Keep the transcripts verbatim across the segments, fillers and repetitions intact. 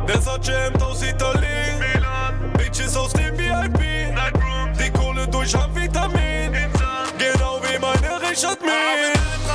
Deshalb jammt aus Italien. Bitches aus dem V I P. Die Kohle durch Amphetamin. Genau wie meine Richard Mille.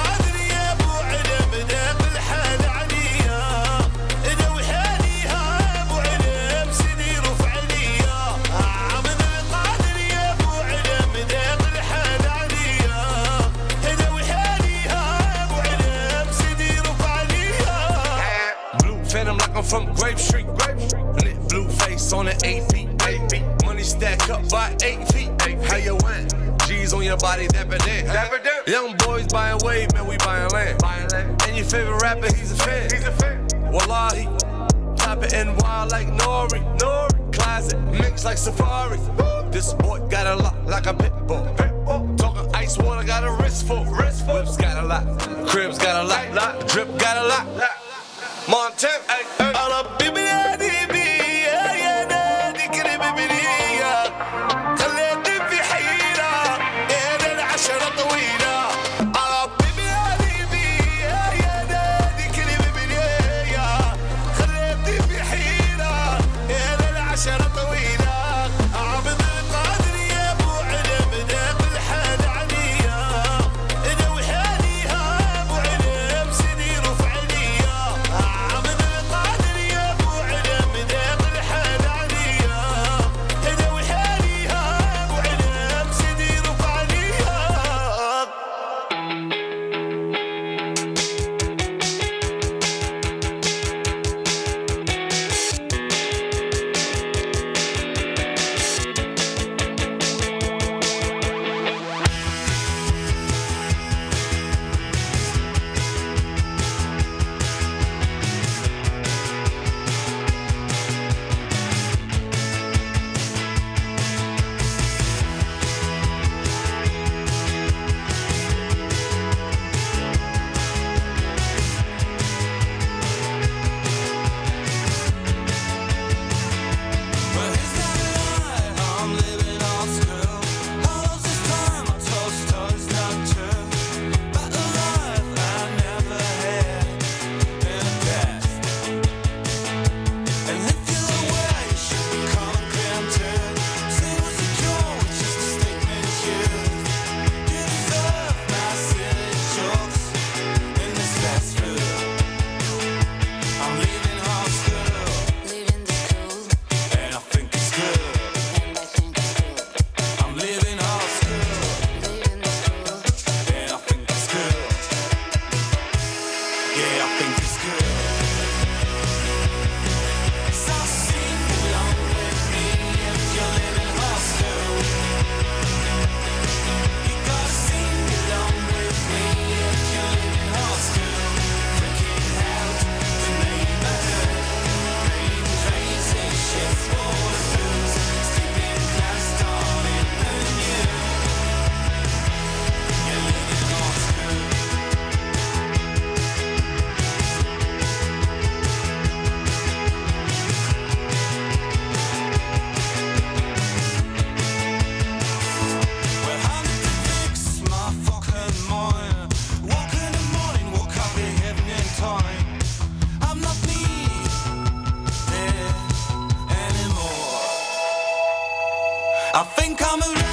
I'm from Grape Street, lit blue face on an A P. Money stack up by eight feet. How you went? G's on your body, dapper dan. Young boys buying wave, man, we buying land. And your favorite rapper, he's a fan. Wallahi, top it N Y like Nori. Closet, mix like Safari. This boy got a lot like a pit bull. Talking ice water, got a wrist full. Whips got a lot, cribs got a lot, drip got a lot. Montana, ay, ay. على ببنادي بيا يا نادي كريم بنية خليتني في حيرة يا العشرة طويلة على ببنادي بيا يا نادي كريم بنية خليتني في حيرة يا العشرة طويلة عبد القادر يا ابو علم ناقل الحال عليا انا وحاليها ابو علم سني رفعليا I think I'm a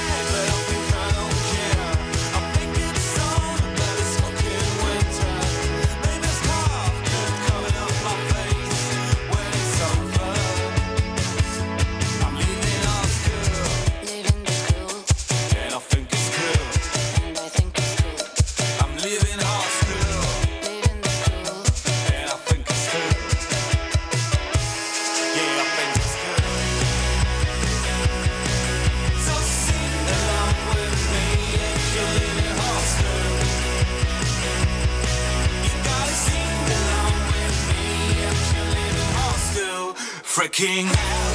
freaking out.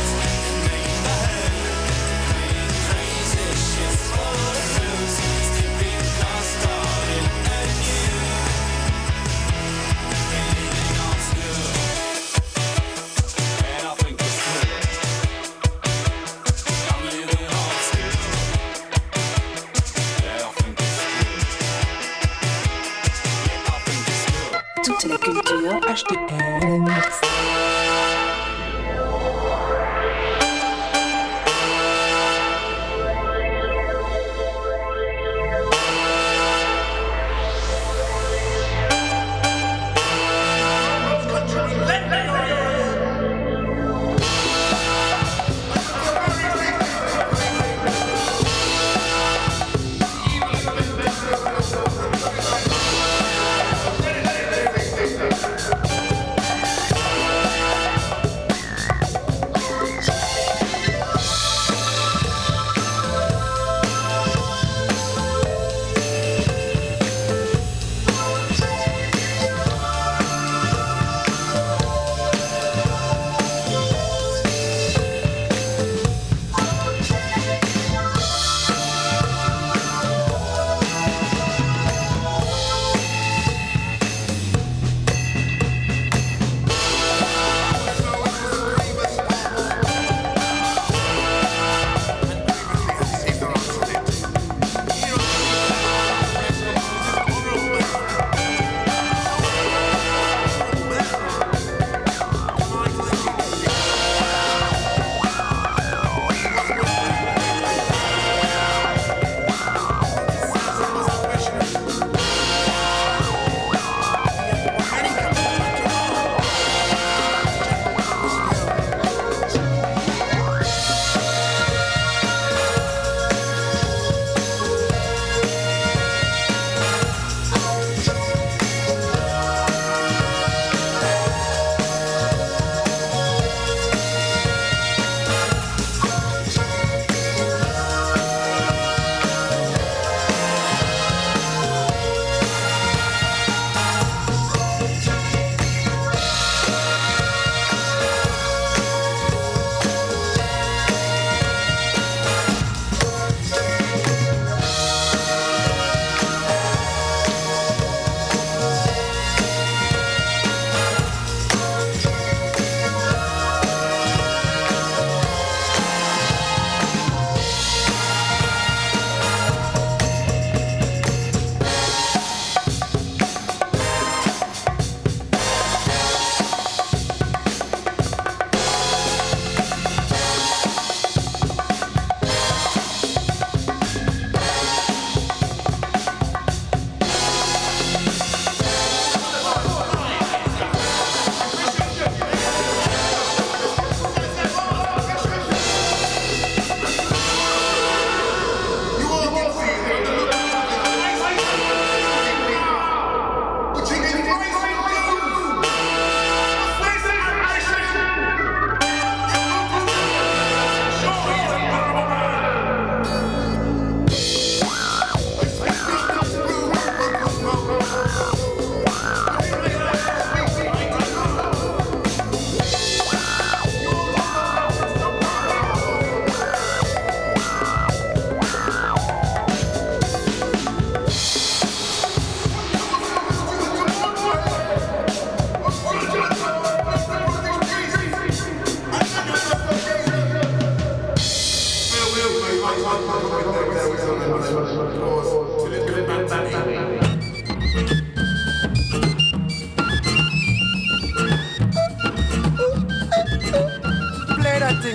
Crazy shit's for the news. Stepping past starting anew. Living on school. And I think it's cool. I'm living on school. Yeah, I think it's cool. Yeah, I think it's cool. Toute la culture H T M.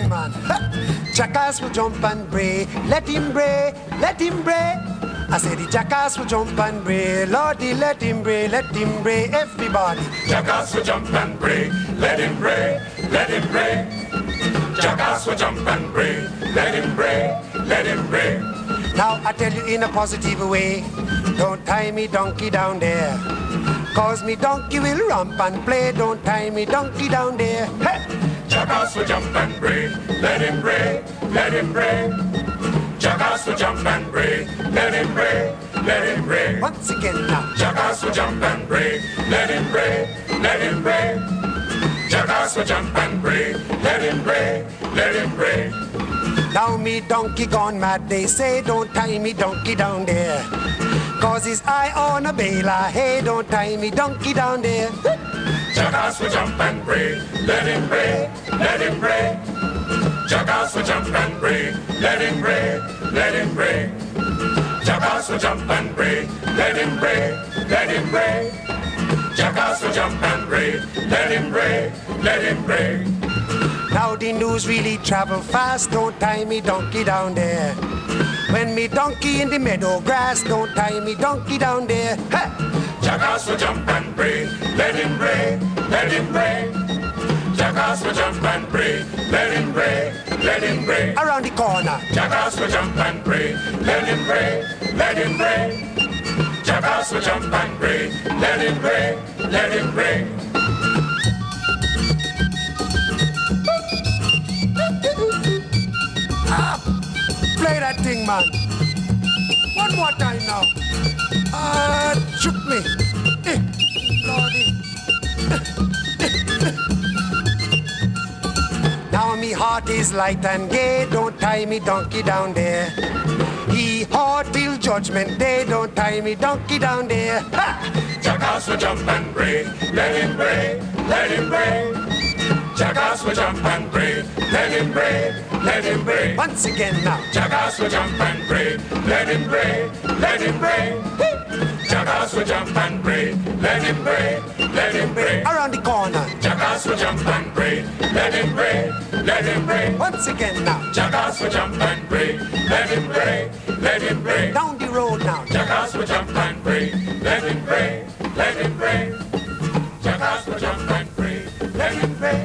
man. Jackass will jump and bray. Let him bray, let him bray. I say the jackass will jump and bray. Lordy, let him bray, let him bray. Everybody. Jackass will jump and bray. Let him bray, let him bray. Jackass will jump and bray. Let him bray, let him bray. Now I tell you in a positive way, don't tie me donkey down there, cause me donkey will romp and play. Don't tie me donkey down there. Hey! Jackass will jump and bray. Let him bray, let him bray. Jackass will jump and bray. Let him bray, let him bray. Once again now. Jackass will jump and bray. Let him bray, let him bray. Jackass will jump and bray. Let him bray, let him bray. Now me donkey gone mad, they say don't tie me donkey down there, cause his eye on a baler. Hey, don't tie me donkey down there. Jackass will jump and bray. Let him bray, let him bray. Jackass will jump and bray. Let him bray, let him bray. Jackass will jump and bray. Let him bray, let him bray. Jackass will jump and bray. Let him bray, let him bray. Now the news really travel fast. Don't tie me donkey down there. When me donkey in the meadow grass, don't tie me donkey down there. Ha! Jackass will jump and bray. Let him bray, let him bray. Jackass will jump and bray. Let him bray, let him bray. Around the corner. Jackass will jump and bray. Let him bray, let him bray. Jackass will jump and bray. Let him bray, let him bray. Ah, play that thing, man. One more time now. Ah, uh, shook me. Eh, Lordy. Now me heart is light and gay. Don't tie me donkey down there. He hard till judgment day. Don't tie me donkey down there. Ha! Jackass will jump and bray. Let him bray, let him bray. Jackass will jump and bray. Let him bray, let him bray. Once again now. Jackass will jump and bray. Let him bray, let him bray. Jackass will jump and bray. Let him bray, let him bray. Around the corner. Jackass will jump and bray. Let him bray, let him bray. Once again now. Jackass will jump and bray. Let him bray, let him bray. Down the road now. Jackass will jump and bray. Let him bray, let him bray. Jackass will jump and bray. Let him bray.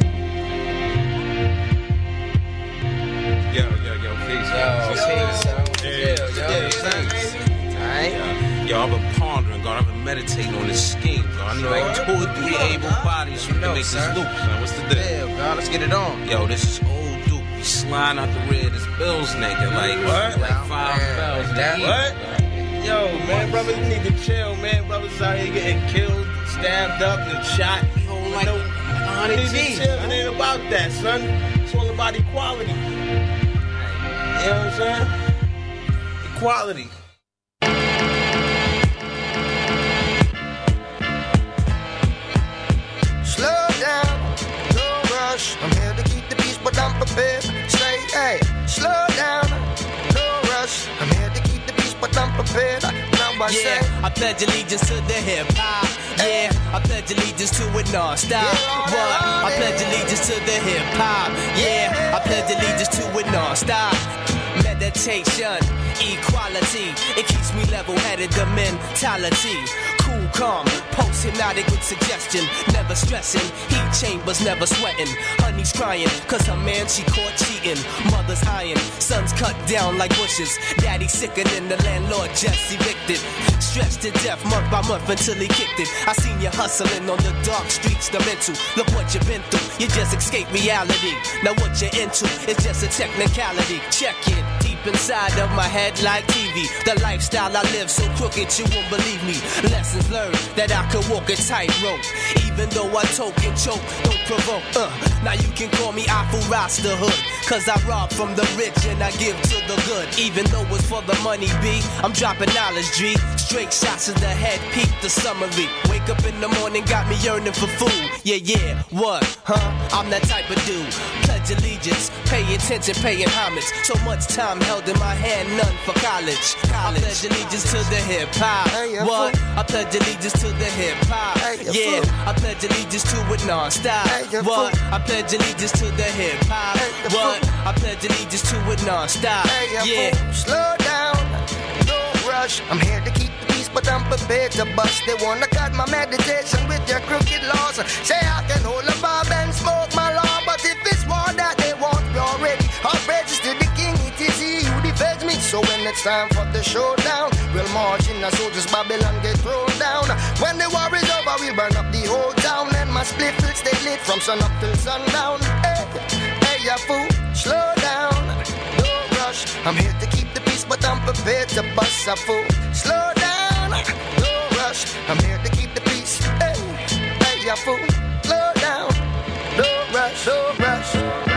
Yo, yo, yo, peace. Yo, peace. Yo, yo, thanks. Alright. Yo, I've been pondering, God. I've been meditating on this scheme, God. I need like two or three able bodies so we can make this loop, man. What's the deal? Yeah, God, let's get it on. Yo, this is old Duke. We sliding out the rear. This Bill's naked, like, what? like five bells. What? Yo, man, brother, you need to chill, man. Brothers out here getting killed, stabbed up, and shot. You hold like no, one hundred you need G's. to chill. It ain't about that, son. It's all about equality. You know what I'm saying? Equality. Slow down, don't rush. I'm here to keep the peace, but I'm prepared. Say, hey, slow down, don't rush. I'm here to keep the peace, but I'm prepared. Now I yeah, say, I pledge allegiance to the hip hop. Yeah, I pledge allegiance to it non-stop. Yeah, What? I pledge allegiance to the hip hop. Yeah, I pledge allegiance to it non-stop. Meditation, equality, it keeps me level-headed, the mentality. Cool, calm, post-hypnotic with suggestion. Never stressing, heat chambers never sweating. Honey's crying, cause her man she caught cheating. Mother's iron, sons cut down like bushes. Daddy sicker than the landlord just evicted. Stressed to death month by month until he kicked it. I seen you hustling on the dark streets, the mental. Look what you've been through, you just escaped reality. Now what you're into is just a technicality. Check it, deep inside of my head like T V. The lifestyle I live so crooked you won't believe me. Lessons learned that I could walk a tightrope. Even though I toke and choke, don't provoke. Uh, now you can call me Afu Rasta Hood, cause I rob from the rich and I give to the good. Even though it's for the money, B, I'm dropping knowledge, G. Straight shots to the head, peep the summary. Wake up in the morning, got me yearning for food. Yeah, yeah, what? Huh? I'm that type of dude. Pledge allegiance, pay attention, paying homage. So much time held held in my hand, none for college. I pledge allegiance to the hip hop. What? I pledge allegiance to the hip hop. Yeah, I pledge allegiance to it non-stop. What? I pledge allegiance to the hip hop. What? I pledge allegiance to it non-stop. Yeah. Slow down, don't rush. I'm here to keep the peace, but I'm prepared to bust. They wanna cut my meditation with their crooked laws. Say I can hold a bob and smoke my law, but if it's war that they want, we already are registered the king. It is he who defends me. So when it's time for the showdown, we'll march in as soldiers Babylon get thrown down. When the war is over, we'll burn up the whole town, and my split will stay lit from sun up till sundown. Hey, hey, ya fool, slow down, don't rush. I'm here to keep the peace, but I'm prepared to bust a fool. Slow down, don't rush. I'm here to keep the peace. Hey, hey, ya fool, slow down, don't rush, don't rush.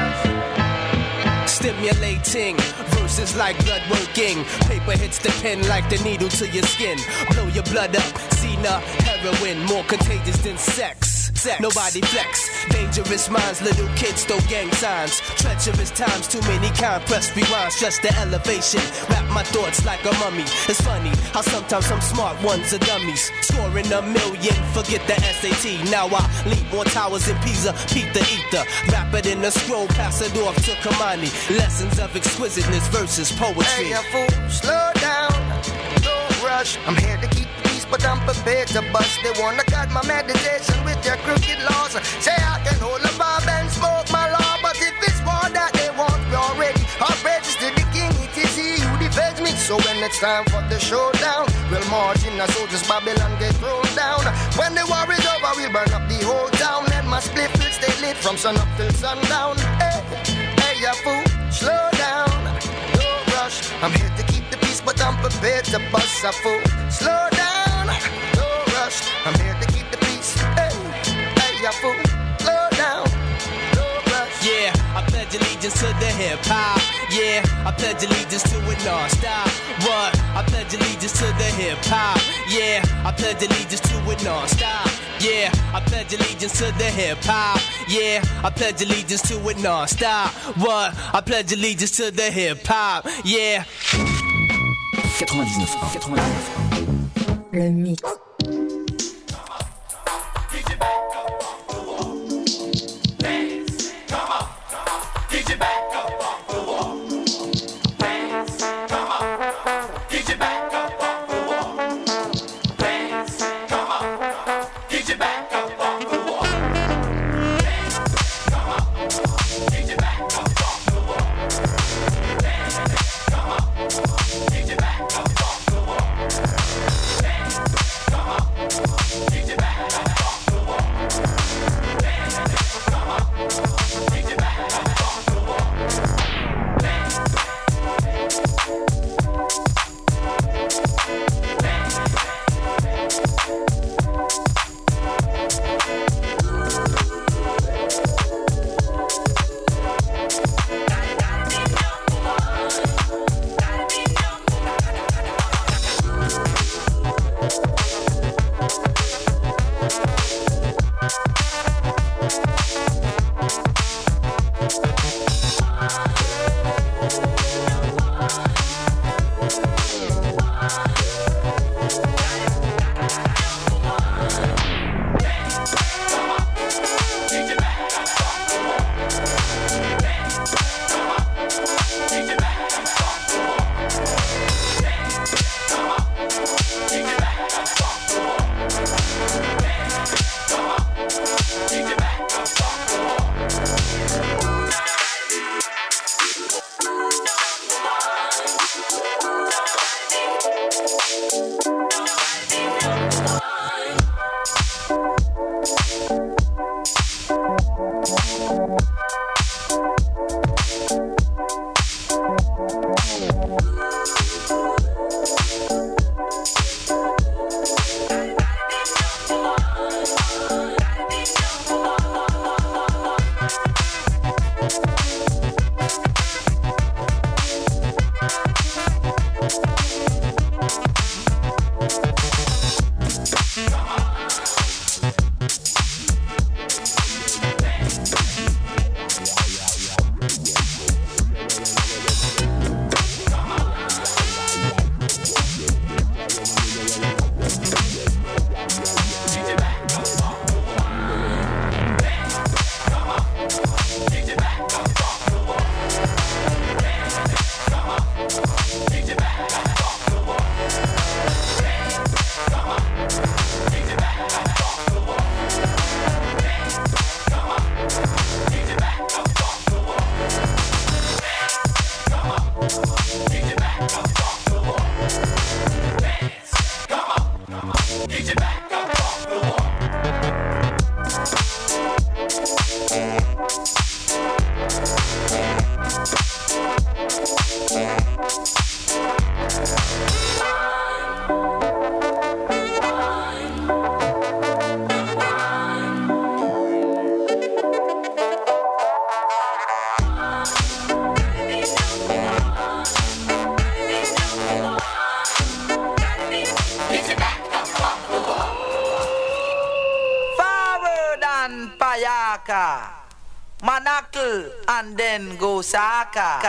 Stimulating verses like blood working. Paper hits the pen like the needle to your skin. Blow your blood up. Cena, heroin, more contagious than sex. Sex. Nobody flex. Dangerous minds, little kids throw gang signs. Treacherous times, too many compressed rewinds. Just the elevation. Wrap my thoughts like a mummy. It's funny how sometimes some smart ones are dummies. Scoring a million, forget the S A T. Now I leap on towers in Pisa, peep the ether. Wrap it in a scroll, pass it off to Kamani. Lessons of exquisiteness versus poetry. Hey, ya fool, slow down, don't rush. I'm here to keep the peace, but I'm prepared to bust. They wanna cut my meditation with their crooked laws. Say I can hold a bob and smoke my law, but if it's war that they want, we already are registered the king. It is he who defends me. So when it's time for the showdown, we'll march in as soldiers Babylon get thrown down. When the war is over, we'll burn up the whole town, and my split will stay lit from sun up till sundown. Hey, hey, ya fool, slow down, don't rush. I'm here to keep the peace, but I'm prepared to bust a fool. Slow down, don't rush. I'm here to keep the peace. Hey, hey, ya fool, slow down, don't rush. Yeah, I pledge allegiance to the hip hop. Yeah, I pledge allegiance to it non-stop. What? I pledge allegiance to the hip hop. Yeah, I pledge allegiance to it non-stop. Yeah, I pledge allegiance to the hip hop. Yeah, I pledge allegiance to it non-stop. What? I pledge allegiance to the hip hop. Yeah. quatre-vingt-dix-neuf point un, quatre-vingt-dix-neuf point un. Le mix. Come on. Manakal, and then go Saka.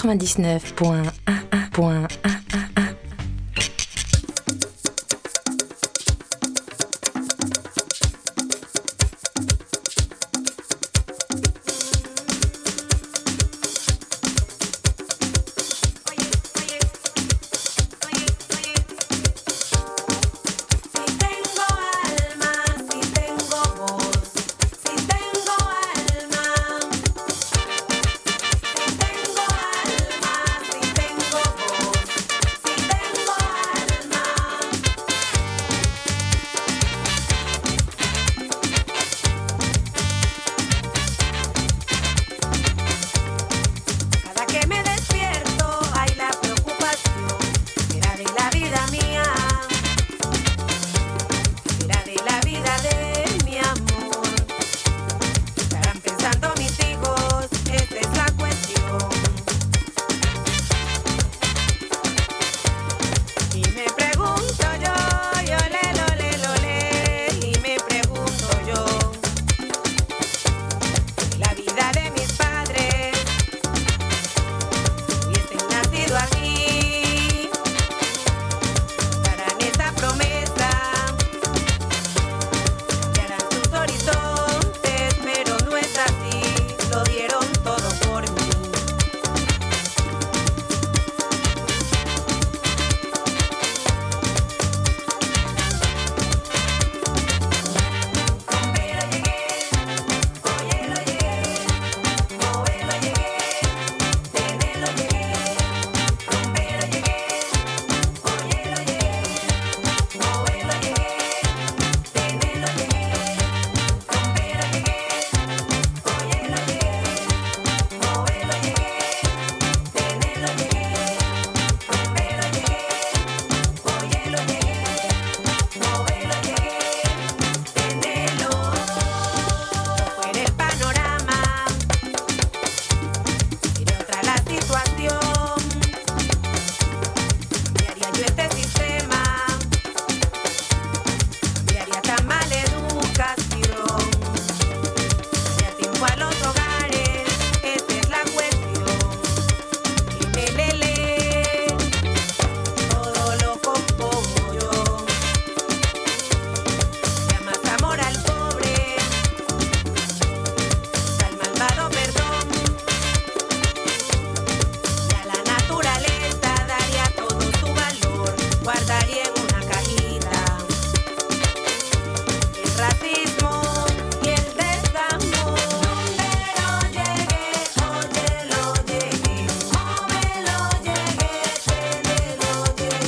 quatre-vingt-dix-neuf point un point un.